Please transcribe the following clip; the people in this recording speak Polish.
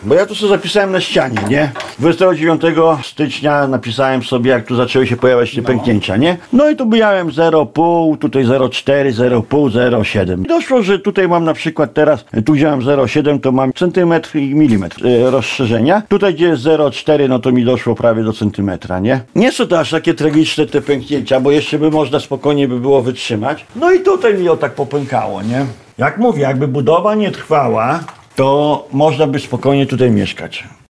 Bo ja tu sobie zapisałem na ścianie, nie? 29 stycznia napisałem sobie, jak tu zaczęły się pojawiać te pęknięcia, nie? No i tu miałem 0,5, tutaj 0,4, 0,5, 0,7. I doszło, że tutaj mam na przykład teraz, tu gdzie mam 0,7, to mam centymetr i milimetr rozszerzenia. Tutaj gdzie jest 0,4, no to mi doszło prawie do centymetra, nie? Nie są to aż takie tragiczne te pęknięcia, bo jeszcze by można spokojnie by było wytrzymać. No i tutaj mi o tak popękało, nie? Jak mówię, jakby budowa nie trwała, to można by spokojnie tutaj mieszkać.